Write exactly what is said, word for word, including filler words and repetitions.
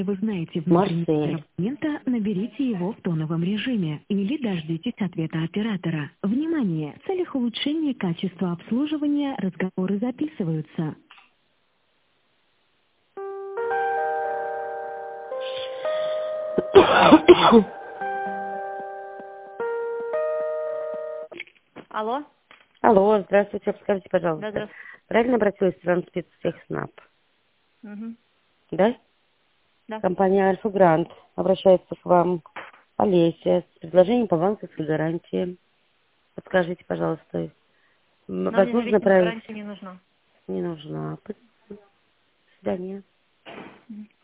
Вы знаете внутренний Марсель. номер абонента, наберите его в тоновом режиме или дождитесь ответа оператора. Внимание! В целях улучшения качества обслуживания разговоры записываются. Алло? Алло, здравствуйте, скажите, Да, пожалуйста, здравствуйте. правильно обратилась в Транспецтехснаб? Угу. Да? Да. Компания Альфа Грант обращается к вам, Олеся, с предложением по банковской гарантии. Подскажите, пожалуйста, м, Нам возможно независимая направить? гарантия не нужна. Не нужна. До свидания. Мгм.